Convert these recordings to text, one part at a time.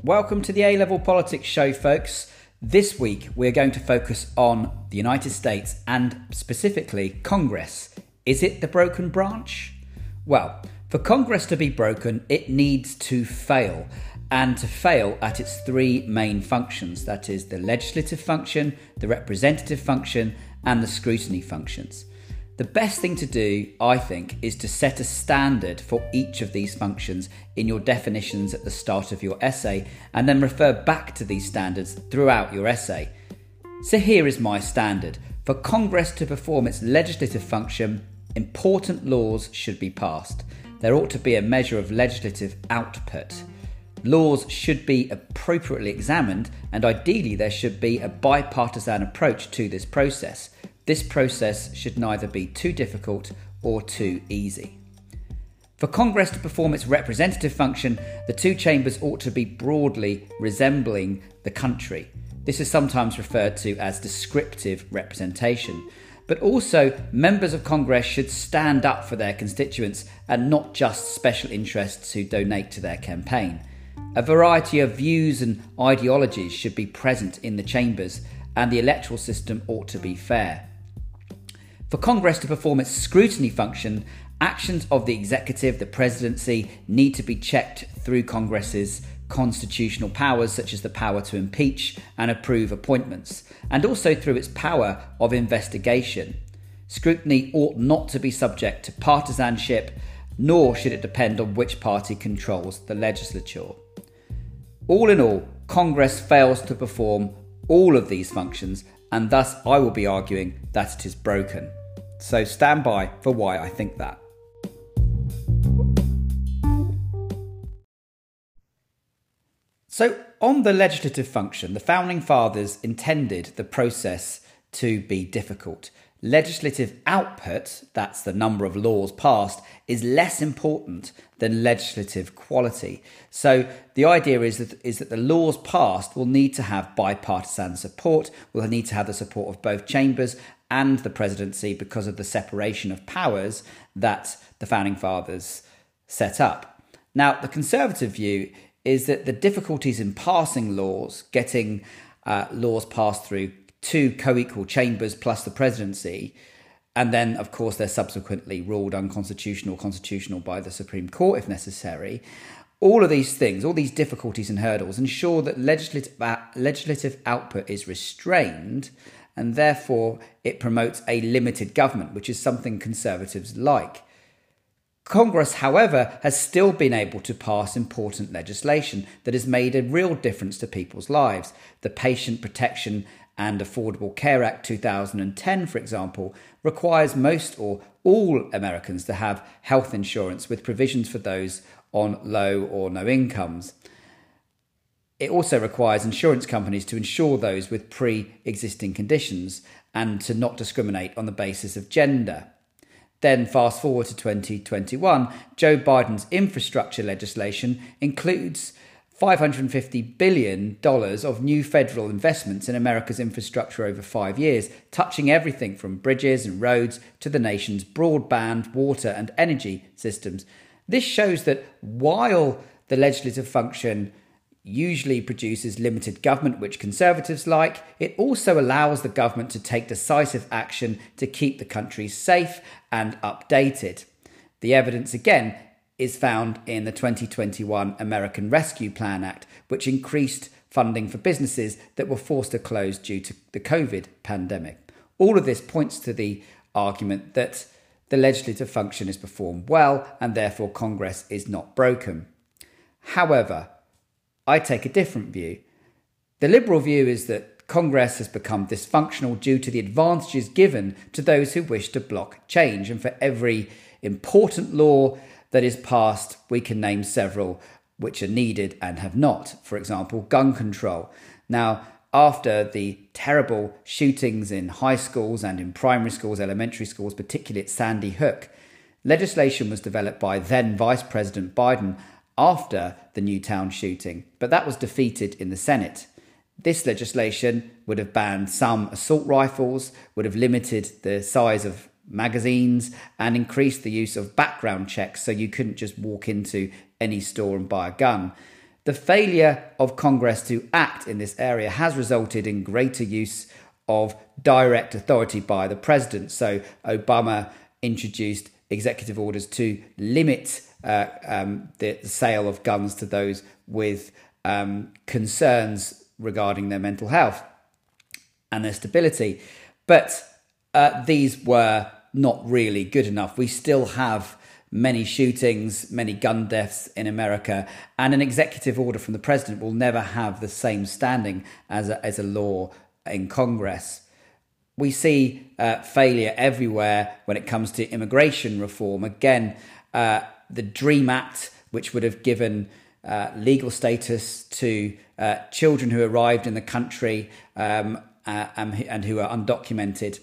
Welcome to the A-Level Politics Show, folks. This week we're going to focus on the United States and specifically Congress. Is it the broken branch? Well, for Congress to be broken, it needs to fail, and to fail at its three main functions. That is the legislative function, the representative function, and the scrutiny functions. The best thing to do, I think, is to set a standard for each of these functions in your definitions at the start of your essay, and then refer back to these standards throughout your essay. So here is my standard. For Congress to perform its legislative function, important laws should be passed. There ought to be a measure of legislative output. Laws should be appropriately examined, and ideally there should be a bipartisan approach to this process. This process should neither be too difficult or too easy. For Congress to perform its representative function, the two chambers ought to be broadly resembling the country. This is sometimes referred to as descriptive representation. But also, members of Congress should stand up for their constituents and not just special interests who donate to their campaign. A variety of views and ideologies should be present in the chambers, and the electoral system ought to be fair. For Congress to perform its scrutiny function, actions of the executive, the presidency, need to be checked through Congress's constitutional powers, such as the power to impeach and approve appointments, and also through its power of investigation. Scrutiny ought not to be subject to partisanship, nor should it depend on which party controls the legislature. All in all, Congress fails to perform all of these functions, and thus I will be arguing that it is broken. So stand by for why I think that. So on the legislative function, the Founding Fathers intended the process to be difficult. Legislative output, that's the number of laws passed, is less important than legislative quality. So the idea is that the laws passed will need to have bipartisan support, will need to have the support of both chambers and the presidency because of the separation of powers that the Founding Fathers set up. Now, the Conservative view is that the difficulties in passing laws, getting laws passed through two co-equal chambers plus the presidency, and then, of course, they're subsequently ruled unconstitutional or constitutional by the Supreme Court if necessary. All of these things, all these difficulties and hurdles ensure that legislative output is restrained, and therefore it promotes a limited government, which is something Conservatives like. Congress, however, has still been able to pass important legislation that has made a real difference to people's lives. The Patient Protection and Affordable Care Act 2010, for example, requires most or all Americans to have health insurance with provisions for those on low or no incomes. It also requires insurance companies to insure those with pre-existing conditions and to not discriminate on the basis of gender. Then fast forward to 2021, Joe Biden's infrastructure legislation includes $550 billion of new federal investments in America's infrastructure over 5 years, touching everything from bridges and roads to the nation's broadband, water and energy systems. This shows that while the legislative function usually produces limited government, which Conservatives like, it also allows the government to take decisive action to keep the country safe and updated. The evidence, again, is found in the 2021 American Rescue Plan Act, which increased funding for businesses that were forced to close due to the COVID pandemic. All of this points to the argument that the legislative function is performed well and therefore Congress is not broken. However, I take a different view. The Liberal view is that Congress has become dysfunctional due to the advantages given to those who wish to block change, and for every important law that is passed, we can name several which are needed and have not. For example, gun control. Now, after the terrible shootings in high schools and in primary schools, elementary schools, particularly at Sandy Hook, legislation was developed by then Vice President Biden after the Newtown shooting, but that was defeated in the Senate. This legislation would have banned some assault rifles, would have limited the size of magazines and increased the use of background checks so you couldn't just walk into any store and buy a gun. The failure of Congress to act in this area has resulted in greater use of direct authority by the president. So Obama introduced executive orders to limit the sale of guns to those with concerns regarding their mental health and their stability. But these were not really good enough. We still have many shootings, many gun deaths in America, and an executive order from the president will never have the same standing as a law in Congress. We see failure everywhere when it comes to immigration reform. Again, the DREAM Act, which would have given legal status to children who arrived in the country and who are undocumented,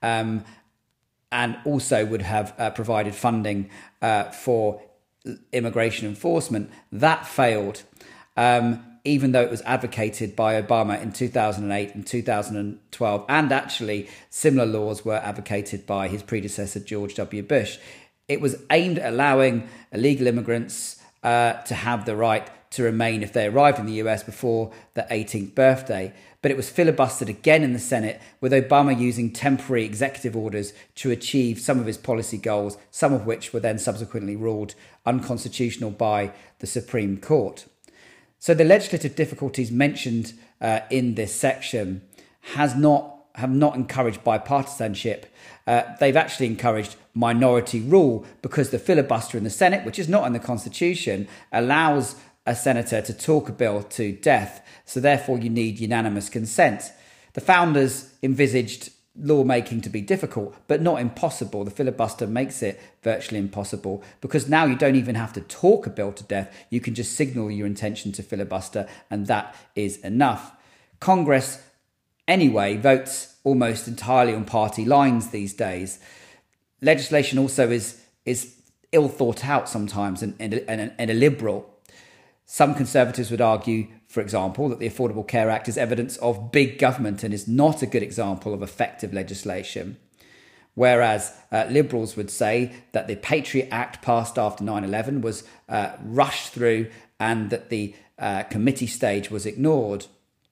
and also would have provided funding for immigration enforcement, that failed, even though it was advocated by Obama in 2008 and 2012, and actually similar laws were advocated by his predecessor, George W. Bush. It was aimed at allowing illegal immigrants to have the right to remain if they arrived in the US before their 18th birthday. But it was filibustered again in the Senate, with Obama using temporary executive orders to achieve some of his policy goals, some of which were then subsequently ruled unconstitutional by the Supreme Court. So the legislative difficulties mentioned in this section have not encouraged bipartisanship. They've actually encouraged minority rule, because the filibuster in the Senate, which is not in the Constitution, allows a senator to talk a bill to death. So therefore you need unanimous consent. The founders envisaged lawmaking to be difficult, but not impossible. The filibuster makes it virtually impossible, because now you don't even have to talk a bill to death. You can just signal your intention to filibuster, and that is enough. Congress, anyway, votes almost entirely on party lines these days. Legislation also is ill thought out sometimes and illiberal. Some Conservatives would argue, for example, that the Affordable Care Act is evidence of big government and is not a good example of effective legislation. Whereas Liberals would say that the Patriot Act passed after 9/11 was rushed through and that the committee stage was ignored.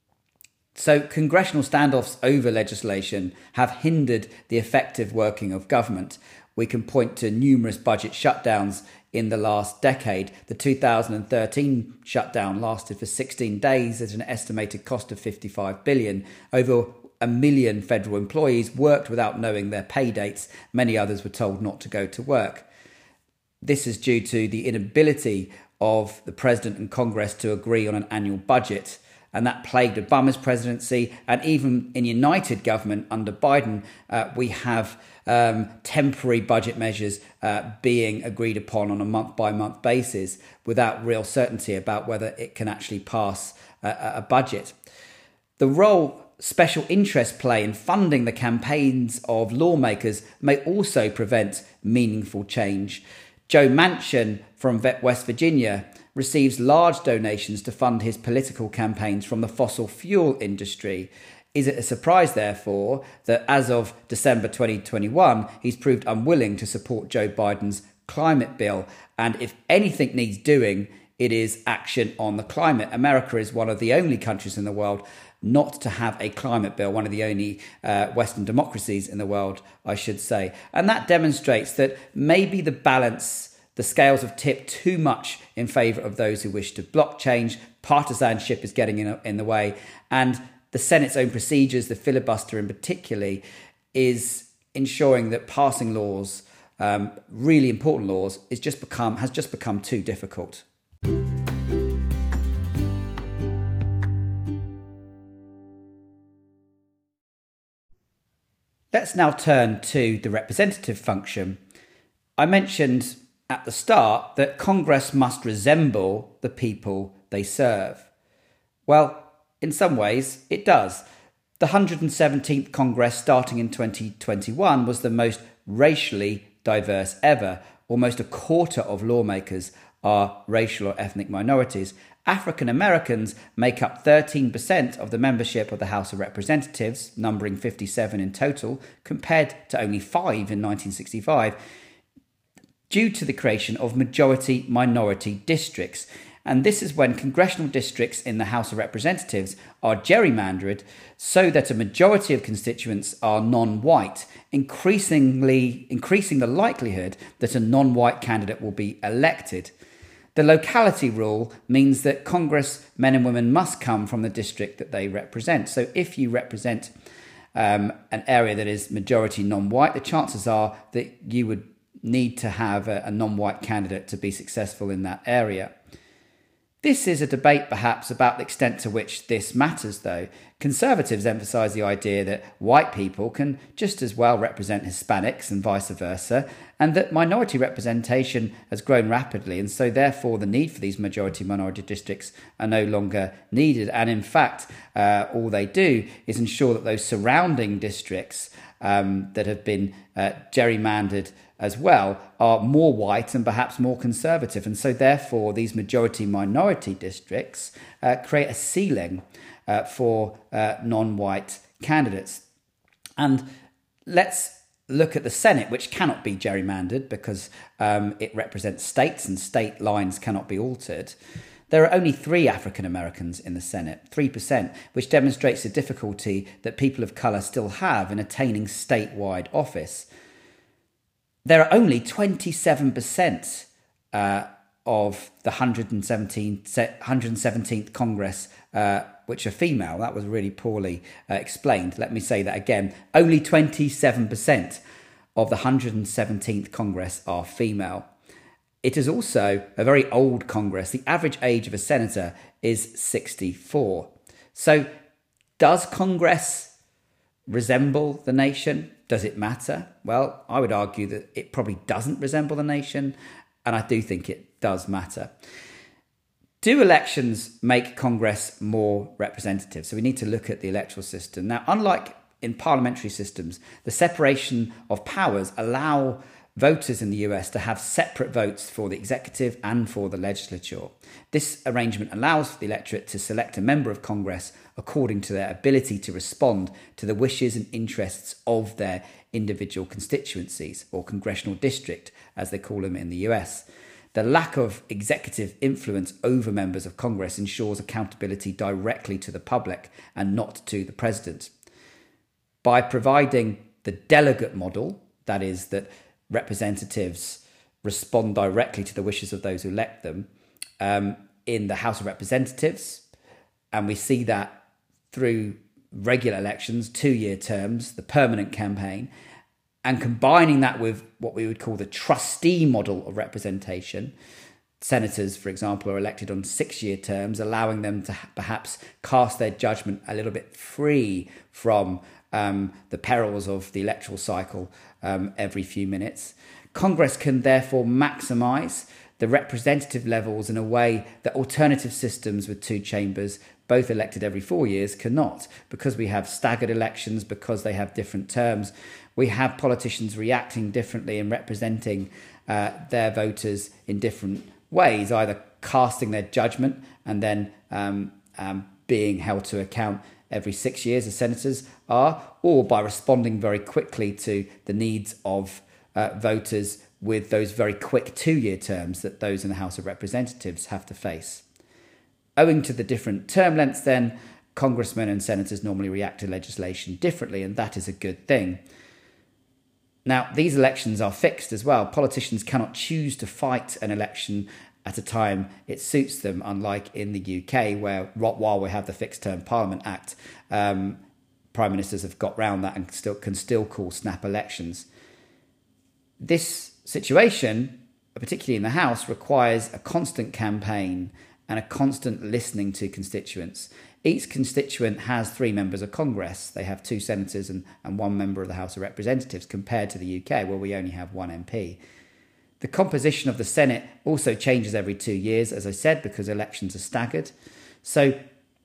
So congressional standoffs over legislation have hindered the effective working of government. We can point to numerous budget shutdowns in the last decade. The 2013 shutdown lasted for 16 days at an estimated cost of $55 billion. Over 1 million federal employees worked without knowing their pay dates. Many others were told not to go to work. This is due to the inability of the President and Congress to agree on an annual budget. And that plagued Obama's presidency. And even in United government under Biden, we have temporary budget measures being agreed upon on a month-by-month basis without real certainty about whether it can actually pass a budget. The role special interests play in funding the campaigns of lawmakers may also prevent meaningful change. Joe Manchin from West Virginia receives large donations to fund his political campaigns from the fossil fuel industry. Is it a surprise, therefore, that as of December 2021, he's proved unwilling to support Joe Biden's climate bill? And if anything needs doing, it is action on the climate. America is one of the only countries in the world not to have a climate bill, one of the only Western democracies in the world, I should say. And that demonstrates that maybe the scales have tipped too much in favour of those who wish to block change. Partisanship is getting in the way. And the Senate's own procedures, the filibuster in particular, is ensuring that passing laws, really important laws, has just become too difficult. Let's now turn to the representative function. I mentioned at the start that Congress must resemble the people they serve. Well, in some ways, it does. The 117th Congress, starting in 2021, was the most racially diverse ever. Almost a quarter of lawmakers are racial or ethnic minorities. African Americans make up 13% of the membership of the House of Representatives, numbering 57 in total, compared to only 5 in 1965. Due to the creation of majority-minority districts. And this is when congressional districts in the House of Representatives are gerrymandered so that a majority of constituents are non-white, increasing the likelihood that a non-white candidate will be elected. The locality rule means that Congress men and women must come from the district that they represent. So if you represent an area that is majority non-white, the chances are that you would need to have a non-white candidate to be successful in that area. This is a debate perhaps about the extent to which this matters, though. Conservatives emphasise the idea that white people can just as well represent Hispanics and vice versa, and that minority representation has grown rapidly, and so therefore the need for these majority-minority districts are no longer needed. And in fact, all they do is ensure that those surrounding districts that have been gerrymandered as well are more white and perhaps more conservative. And so therefore these majority-minority districts create a ceiling for non-white candidates. And let's look at the Senate, which cannot be gerrymandered because it represents states and state lines cannot be altered. There are only 3 African Americans in the Senate, 3%, which demonstrates the difficulty that people of colour still have in attaining statewide office. There are only 27% of the 117th Congress which are female. That was really poorly explained. Let me say that again. Only 27% of the 117th Congress are female. It is also a very old Congress. The average age of a senator is 64. So does Congress resemble the nation? Does it matter? Well, I would argue that it probably doesn't resemble the nation, and I do think it does matter. Do elections make Congress more representative? So we need to look at the electoral system. Now, unlike in parliamentary systems, the separation of powers allow voters in the US to have separate votes for the executive and for the legislature. This arrangement allows for the electorate to select a member of Congress according to their ability to respond to the wishes and interests of their individual constituencies, or congressional district, as they call them in the US. The lack of executive influence over members of Congress ensures accountability directly to the public and not to the president. By providing the delegate model, that is, that representatives respond directly to the wishes of those who elect them in the House of Representatives, and we see that through regular elections, 2-year terms, the permanent campaign, and combining that with what we would call the trustee model of representation. Senators, for example, are elected on 6-year terms, allowing them to perhaps cast their judgment a little bit free from the perils of the electoral cycle every few minutes. Congress can therefore maximise the representative levels in a way that alternative systems with 2 chambers, both elected every 4 years, cannot, because we have staggered elections, because they have different terms. We have politicians reacting differently and representing their voters in different ways, either casting their judgment and then being held to account every 6 years, as senators are, or by responding very quickly to the needs of voters with those very quick 2-year terms that those in the House of Representatives have to face. Owing to the different term lengths, then, congressmen and senators normally react to legislation differently, and that is a good thing. Now, these elections are fixed as well. Politicians cannot choose to fight an election at a time it suits them, unlike in the UK, where while we have the Fixed Term Parliament Act, prime ministers have got round that and can still call snap elections. This situation, particularly in the House, requires a constant campaign and a constant listening to constituents. Each constituent has 3 members of Congress. They have 2 senators and 1 member of the House of Representatives, compared to the UK, where we only have 1 MP. The composition of the Senate also changes every 2 years, as I said, because elections are staggered. So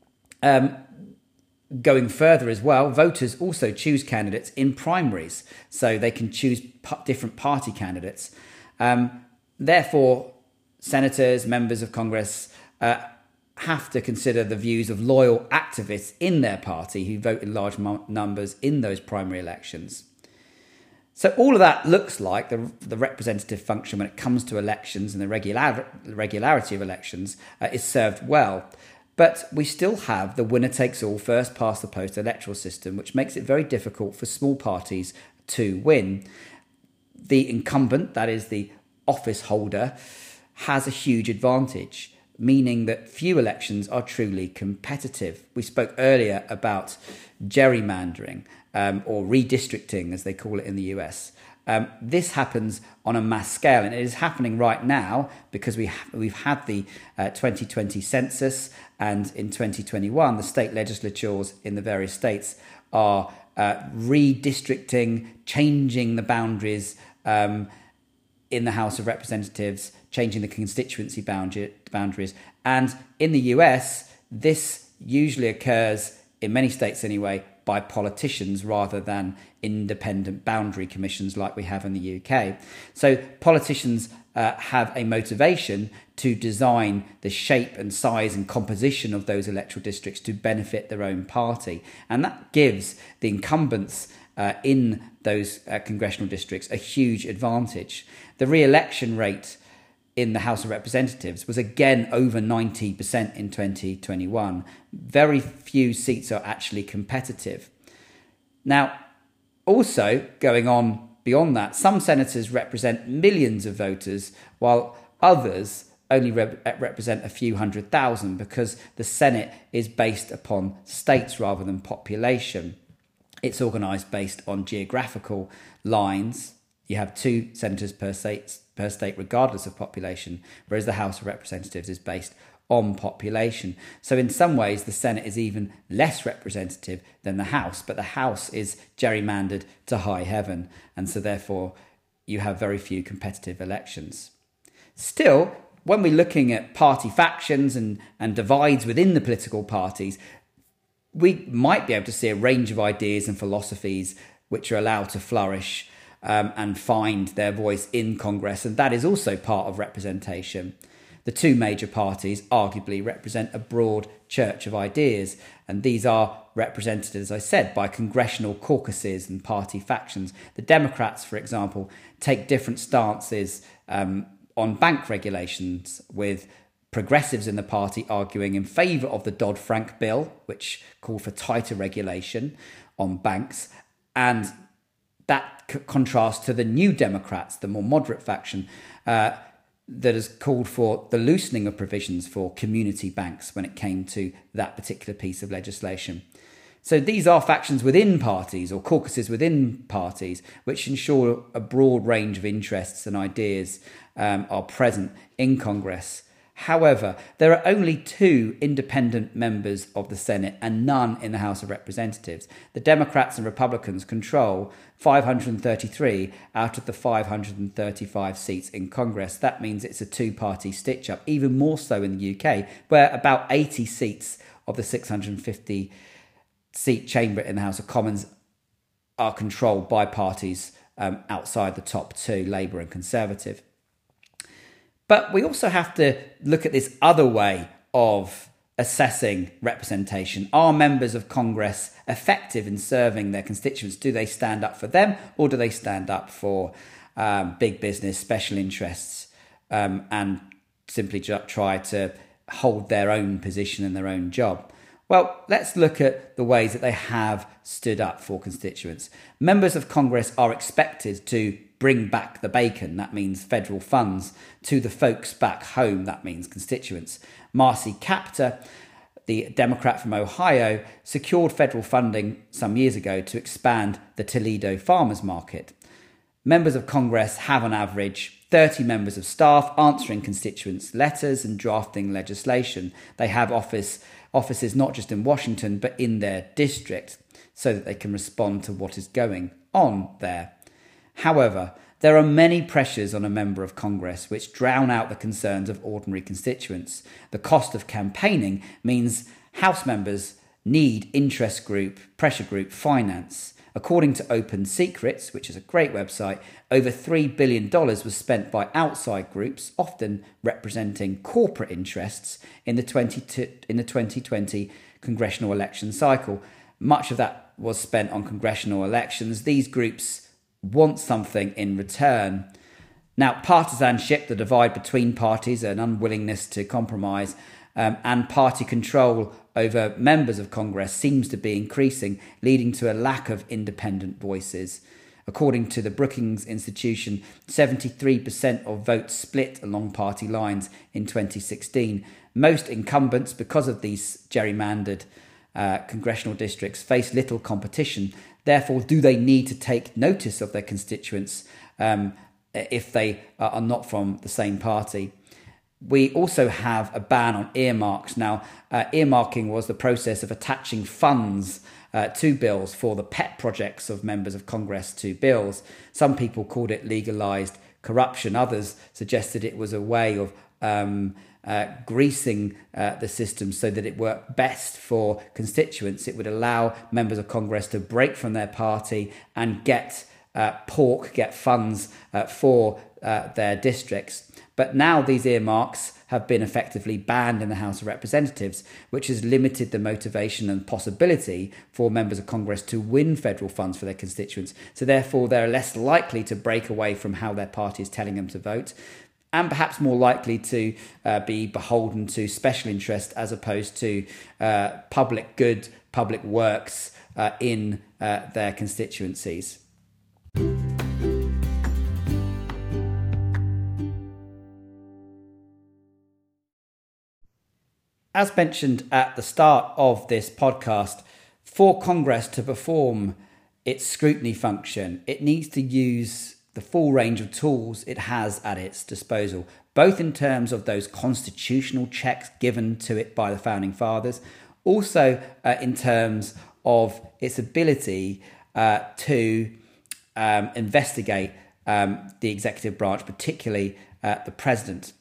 going further as well, voters also choose candidates in primaries, so they can choose different party candidates. Therefore, senators, members of Congress have to consider the views of loyal activists in their party who vote in large numbers in those primary elections. So all of that looks like the representative function when it comes to elections and the regularity of elections is served well. But we still have the winner-takes-all, first-past-the-post electoral system, which makes it very difficult for small parties to win. The incumbent, that is the office holder, has a huge advantage, meaning that few elections are truly competitive. We spoke earlier about gerrymandering or redistricting, as they call it in the US. This happens on a mass scale, and it is happening right now because we've had the 2020 census, and in 2021 the state legislatures in the various states are redistricting, changing the boundaries in the House of Representatives, changing the constituency boundaries. And in the US, this usually occurs, in many states anyway, by politicians rather than independent boundary commissions like we have in the UK. So politicians have a motivation to design the shape and size and composition of those electoral districts to benefit their own party. And that gives the incumbents in those congressional districts a huge advantage. The re-election rate in the House of Representatives was again over 90% in 2021. Very few seats are actually competitive. Now, also going on beyond that, some senators represent millions of voters, while others only represent a few 100,000 because the Senate is based upon states rather than population. It's organised based on geographical lines. You have 2 senators per state regardless of population, whereas the House of Representatives is based on population. So in some ways, the Senate is even less representative than the House, but the House is gerrymandered to high heaven, and so therefore you have very few competitive elections. Still, when we're looking at party factions and divides within the political parties, we might be able to see a range of ideas and philosophies which are allowed to flourish and find their voice in Congress, and that is also part of representation. The 2 major parties arguably represent a broad church of ideas, and these are represented, as I said, by congressional caucuses and party factions. The Democrats, for example, take different stances on bank regulations, with progressives in the party arguing in favour of the Dodd-Frank bill, which called for tighter regulation on banks, and that contrasts to the New Democrats, the more moderate faction, that has called for the loosening of provisions for community banks when it came to that particular piece of legislation. So these are factions within parties or caucuses within parties which ensure a broad range of interests and ideas are present in Congress. However, there are only 2 independent members of the Senate and none in the House of Representatives. The Democrats and Republicans control 533 out of the 535 seats in Congress. That means it's a 2-party stitch-up, even more so in the UK, where about 80 seats of the 650-seat chamber in the House of Commons are controlled by parties outside the top 2, Labour and Conservative. But we also have to look at this other way of assessing representation. Are members of Congress effective in serving their constituents? Do they stand up for them, or do they stand up for big business, special interests, and simply try to hold their own position and their own job? Well, let's look at the ways that they have stood up for constituents. Members of Congress are expected to bring back the bacon, that means federal funds, to the folks back home, that means constituents. Marcy Kaptur, the Democrat from Ohio, secured federal funding some years ago to expand the Toledo farmers market. Members of Congress have on average 30 members of staff answering constituents' letters and drafting legislation. They have offices not just in Washington but in their district so that they can respond to what is going on there. However, there are many pressures on a member of Congress which drown out the concerns of ordinary constituents. The cost of campaigning means House members need interest group, pressure group finance. According to Open Secrets, which is a great website, over $3 billion was spent by outside groups, often representing corporate interests, in the 2020 congressional election cycle. Much of that was spent on congressional elections. These groups want something in return. Now, partisanship, the divide between parties, an unwillingness to compromise, and party control over members of Congress seems to be increasing, leading to a lack of independent voices. According to the Brookings Institution, 73% of votes split along party lines in 2016. Most incumbents, because of these gerrymandered congressional districts, face little competition. Therefore, do they need to take notice of their constituents if they are not from the same party? We also have a ban on earmarks. Now, earmarking was the process of attaching funds to bills for the pet projects of members of Congress to bills. Some people called it legalised corruption. Others suggested it was a way of greasing the system so that it worked best for constituents. It would allow members of Congress to break from their party and get funds for their districts. But now these earmarks have been effectively banned in the House of Representatives, which has limited the motivation and possibility for members of Congress to win federal funds for their constituents. So therefore, they're less likely to break away from how their party is telling them to vote, and perhaps more likely to be beholden to special interest as opposed to public good, public works in their constituencies. As mentioned at the start of this podcast, for Congress to perform its scrutiny function, it needs to use the full range of tools it has at its disposal, both in terms of those constitutional checks given to it by the Founding Fathers, also in terms of its ability to investigate the executive branch, particularly the president.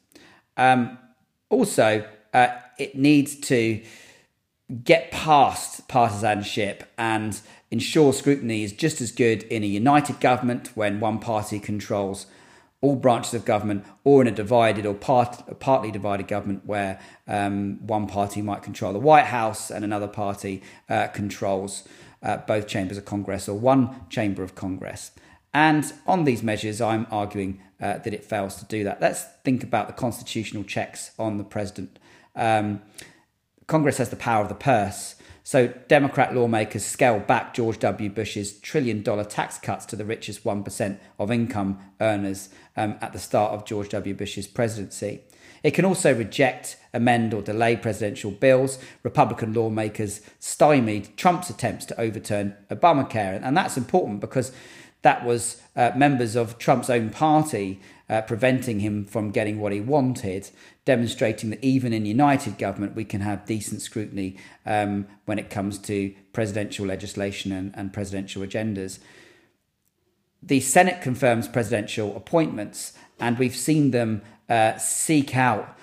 It needs to get past partisanship and ensure scrutiny is just as good in a united government when one party controls all branches of government, or in a divided or partly divided government where one party might control the White House and another party controls both chambers of Congress or one chamber of Congress. And on these measures, I'm arguing that it fails to do that. Let's think about the constitutional checks on the president. Congress has the power of the purse. So Democrat lawmakers scaled back George W. Bush's $1 trillion tax cuts to the richest 1% of income earners at the start of George W. Bush's presidency. It can also reject, amend or delay presidential bills. Republican lawmakers stymied Trump's attempts to overturn Obamacare. And that's important because that was members of Trump's own party preventing him from getting what he wanted, demonstrating that even in united government we can have decent scrutiny when it comes to presidential legislation and presidential agendas. The Senate confirms presidential appointments, and we've seen them seek out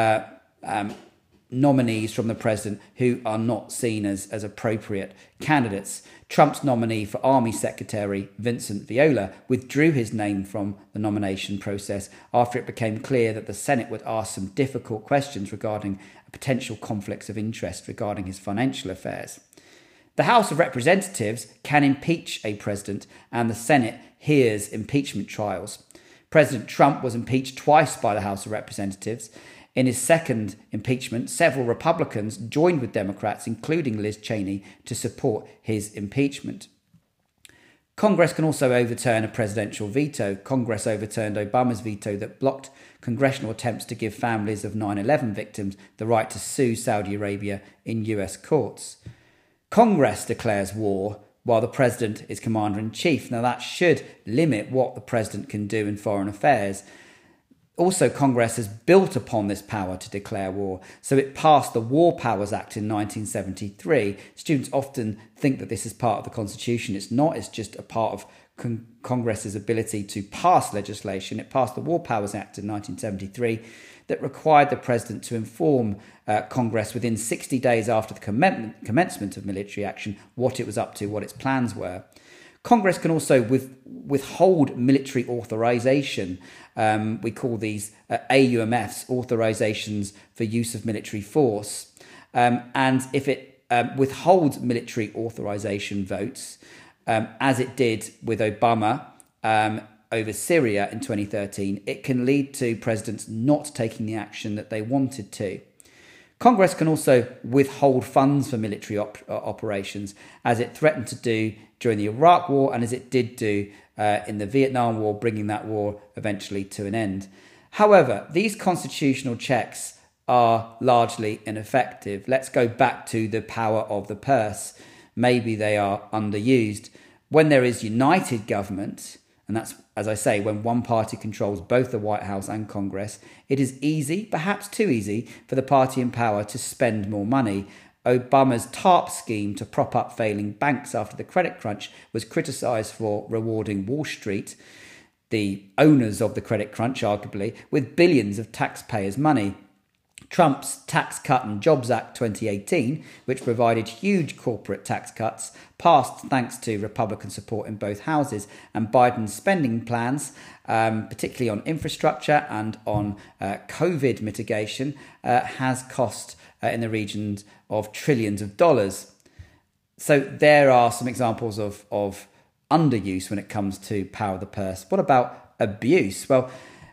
nominees from the president who are not seen as appropriate candidates. Trump's nominee for Army Secretary Vincent Viola withdrew his name from the nomination process after it became clear that the Senate would ask some difficult questions regarding potential conflicts of interest regarding his financial affairs. The House of Representatives can impeach a president, and the Senate hears impeachment trials. President Trump was impeached twice by the House of Representatives. In his second impeachment, several Republicans joined with Democrats, including Liz Cheney, to support his impeachment. Congress can also overturn a presidential veto. Congress overturned Obama's veto that blocked congressional attempts to give families of 9/11 victims the right to sue Saudi Arabia in US courts. Congress declares war while the president is commander-in-chief. Now, that should limit what the president can do in foreign affairs. Also, Congress has built upon this power to declare war. So it passed the War Powers Act in 1973. Students often think that this is part of the Constitution. It's not. It's just a part of Congress's ability to pass legislation. It passed the War Powers Act in 1973 that required the president to inform Congress within 60 days after the commencement of military action what it was up to, what its plans were. Congress can also withhold military authorization. We call these AUMFs, authorizations for use of military force. And if it withholds military authorization votes, as it did with Obama over Syria in 2013, it can lead to presidents not taking the action that they wanted to. Congress can also withhold funds for military operations, as it threatened to do during the Iraq War and as it did do in the Vietnam War, bringing that war eventually to an end. However, these constitutional checks are largely ineffective. Let's go back to the power of the purse. Maybe they are underused. When there is united government, and that's, as I say, when one party controls both the White House and Congress, it is easy, perhaps too easy, for the party in power to spend more money. Obama's TARP scheme to prop up failing banks after the credit crunch was criticised for rewarding Wall Street, the owners of the credit crunch, arguably, with billions of taxpayers' money. Trump's Tax Cut and Jobs Act 2018, which provided huge corporate tax cuts, passed thanks to Republican support in both houses, and Biden's spending plans, particularly on infrastructure and on COVID mitigation, has cost in the regions of trillions of dollars. So there are some examples of underuse when it comes to power of the purse. What about abuse? Well,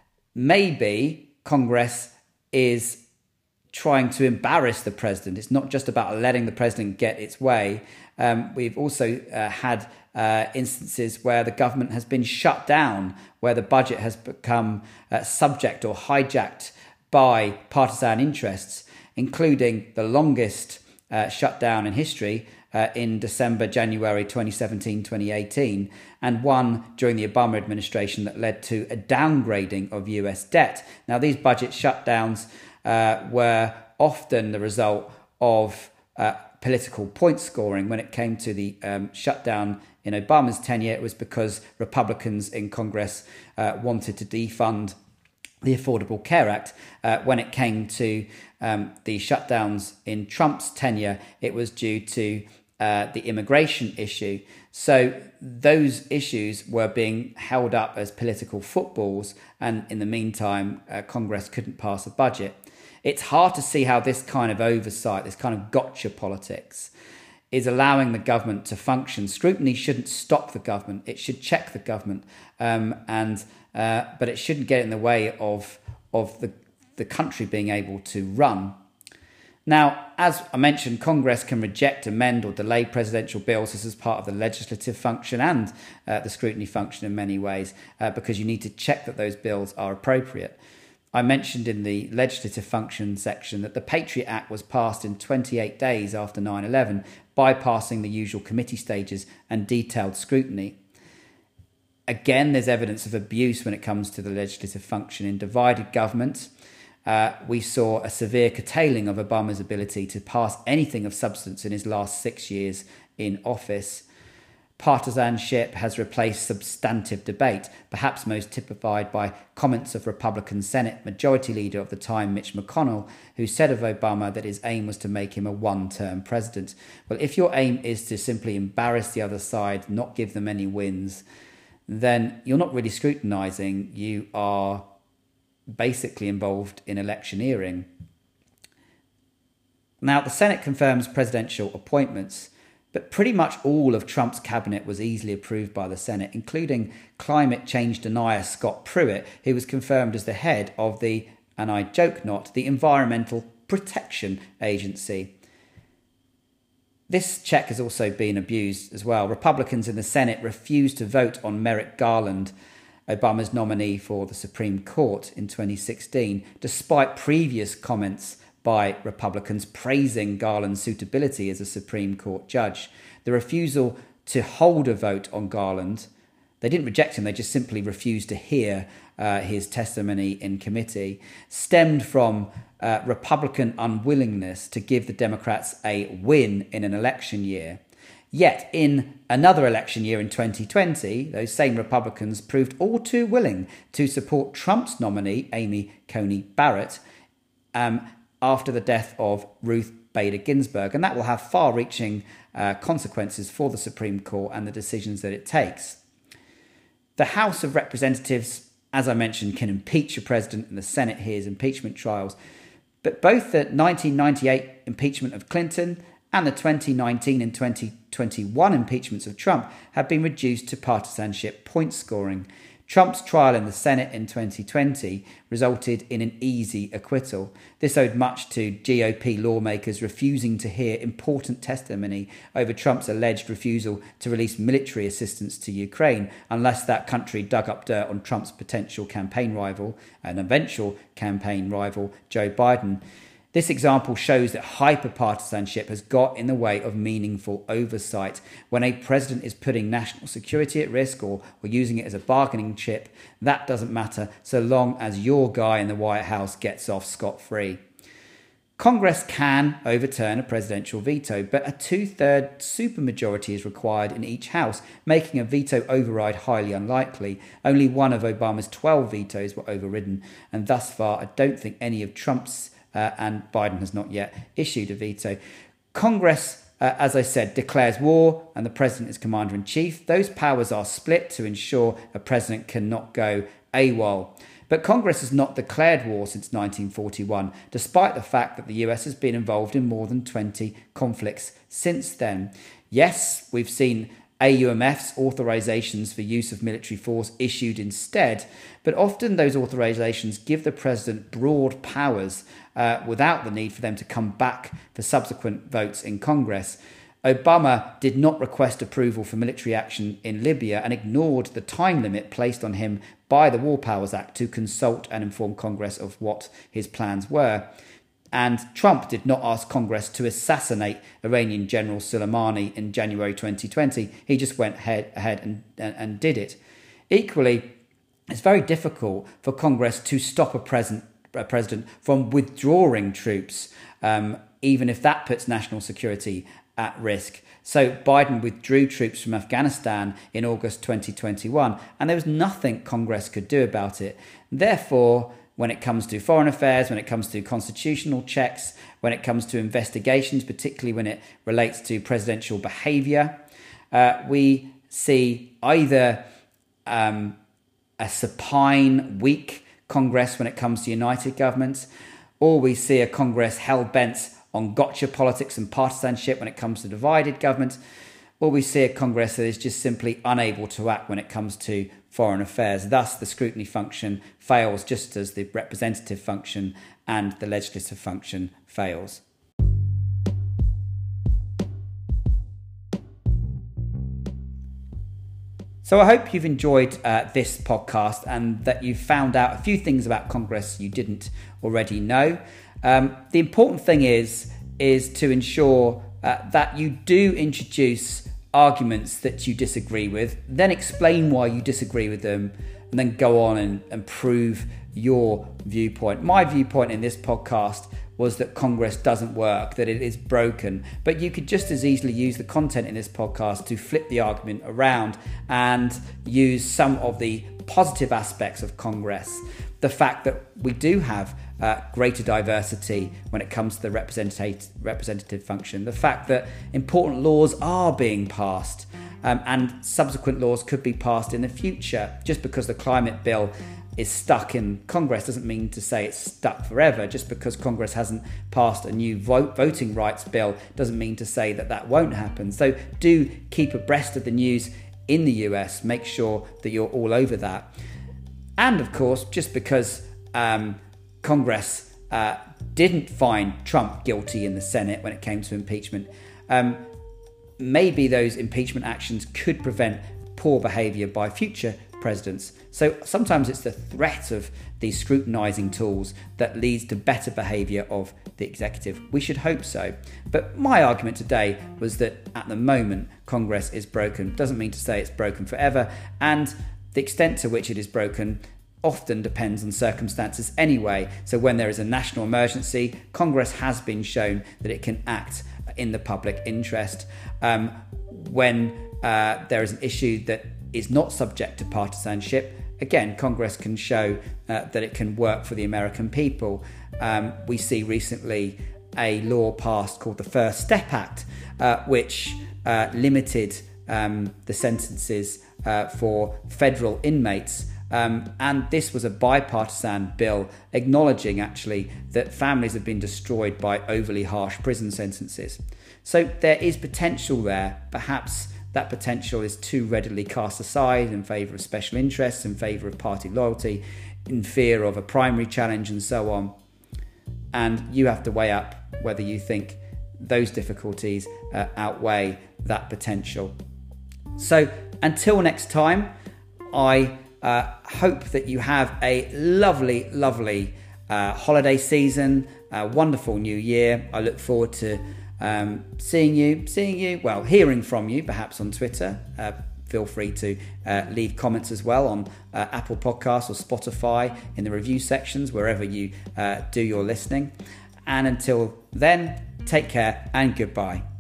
maybe Congress is trying to embarrass the president. It's not just about letting the president get its way. We've also had instances where the government has been shut down, where the budget has become subject or hijacked by partisan interests, including the longest shutdown in history in January 2017, 2018, and one during the Obama administration that led to a downgrading of US debt. Now, these budget shutdowns were often the result of political point scoring. When it came to the shutdown in Obama's tenure, it was because Republicans in Congress wanted to defund the Affordable Care Act. When it came to the shutdowns in Trump's tenure, it was due to the immigration issue. So those issues were being held up as political footballs, and in the meantime, Congress couldn't pass a budget. It's hard to see how this kind of oversight, this kind of gotcha politics, is allowing the government to function. Scrutiny shouldn't stop the government; it should check the government, but it shouldn't get in the way of the country being able to run. Now, as I mentioned, Congress can reject, amend or delay presidential bills. This is part of the legislative function and the scrutiny function in many ways, because you need to check that those bills are appropriate. I mentioned in the legislative function section that the Patriot Act was passed in 28 days after 9/11, bypassing the usual committee stages and detailed scrutiny. Again, there's evidence of abuse when it comes to the legislative function. In divided government, we saw a severe curtailing of Obama's ability to pass anything of substance in his last 6 years in office. Partisanship has replaced substantive debate, perhaps most typified by comments of Republican Senate Majority Leader of the time, Mitch McConnell, who said of Obama that his aim was to make him a one-term president. Well, if your aim is to simply embarrass the other side, not give them any wins, then you're not really scrutinising. You are basically involved in electioneering. Now, the Senate confirms presidential appointments, but pretty much all of Trump's cabinet was easily approved by the Senate, including climate change denier Scott Pruitt, who was confirmed as the head of the, and I joke not, the Environmental Protection Agency. This check has also been abused as well. Republicans in the Senate refused to vote on Merrick Garland, Obama's nominee for the Supreme Court in 2016, despite previous comments by Republicans praising Garland's suitability as a Supreme Court judge. The refusal to hold a vote on Garland, they didn't reject him, they just simply refused to hear his testimony in committee, stemmed from Republican unwillingness to give the Democrats a win in an election year. Yet, in another election year in 2020, those same Republicans proved all too willing to support Trump's nominee, Amy Coney Barrett, after the death of Ruth Bader Ginsburg. And that will have far-reaching consequences for the Supreme Court and the decisions that it takes. The House of Representatives, as I mentioned, can impeach a president, and the Senate hears impeachment trials. But both the 1998 impeachment of Clinton and the 2019 and 2021 impeachments of Trump have been reduced to partisanship point scoring. Trump's trial in the Senate in 2020 resulted in an easy acquittal. This owed much to GOP lawmakers refusing to hear important testimony over Trump's alleged refusal to release military assistance to Ukraine unless that country dug up dirt on Trump's potential campaign rival, an eventual campaign rival, Joe Biden. This example shows that hyperpartisanship has got in the way of meaningful oversight. When a president is putting national security at risk or using it as a bargaining chip, that doesn't matter so long as your guy in the White House gets off scot-free. Congress can overturn a presidential veto, but a 2/3 supermajority is required in each house, making a veto override highly unlikely. Only one of Obama's 12 vetoes were overridden, and thus far I don't think any of Trump's and Biden has not yet issued a veto. Congress, as I said, declares war and the president is commander-in-chief. Those powers are split to ensure a president cannot go AWOL. But Congress has not declared war since 1941, despite the fact that the US has been involved in more than 20 conflicts since then. Yes, we've seen AUMF's authorizations for use of military force issued instead, but often those authorizations give the president broad powers without the need for them to come back for subsequent votes in Congress. Obama did not request approval for military action in Libya and ignored the time limit placed on him by the War Powers Act to consult and inform Congress of what his plans were. And Trump did not ask Congress to assassinate Iranian General Soleimani in January 2020. He just went ahead and did it. Equally, it's very difficult for Congress to stop a president from withdrawing troops, even if that puts national security at risk. So Biden withdrew troops from Afghanistan in August 2021, and there was nothing Congress could do about it. Therefore, when it comes to foreign affairs, when it comes to constitutional checks, when it comes to investigations, particularly when it relates to presidential behaviour, we see either a supine, weak Congress when it comes to united governments, or we see a Congress hell-bent on gotcha politics and partisanship when it comes to divided government, or we see a Congress that is just simply unable to act when it comes to foreign affairs. Thus, the scrutiny function fails just as the representative function and the legislative function fails. So I hope you've enjoyed this podcast and that you've found out a few things about Congress you didn't already know. The important thing is to ensure that you do introduce arguments that you disagree with, then explain why you disagree with them, and then go on and prove your viewpoint. My viewpoint in this podcast was that Congress doesn't work, that it is broken. But you could just as easily use the content in this podcast to flip the argument around and use some of the positive aspects of Congress. The fact that we do have greater diversity when it comes to the representative function. The fact that important laws are being passed and subsequent laws could be passed in the future. Just because the climate bill is stuck in Congress doesn't mean to say it's stuck forever. Just because Congress hasn't passed a new voting rights bill doesn't mean to say that that won't happen. So do keep abreast of the news in the US. Make sure that you're all over that. And of course, just because Congress didn't find Trump guilty in the Senate when it came to impeachment, maybe those impeachment actions could prevent poor behaviour by future presidents. So sometimes it's the threat of these scrutinising tools that leads to better behaviour of the executive. We should hope so. But my argument today was that at the moment, Congress is broken. Doesn't mean to say it's broken forever. And the extent to which it is broken often depends on circumstances anyway. So when there is a national emergency, Congress has been shown that it can act in the public interest. When there is an issue that is not subject to partisanship, again, Congress can show that it can work for the American people. We see recently a law passed called the First Step Act, which limited the sentences for federal inmates And this was a bipartisan bill acknowledging actually that families have been destroyed by overly harsh prison sentences. So there is potential there. Perhaps that potential is too readily cast aside in favour of special interests, in favour of party loyalty, in fear of a primary challenge and so on. And you have to weigh up whether you think those difficulties outweigh that potential. So until next time, I hope that you have a lovely, lovely holiday season, a wonderful new year. I look forward to hearing from you, perhaps on Twitter. Feel free to leave comments as well on Apple Podcasts or Spotify in the review sections, wherever you do your listening. And until then, take care and goodbye.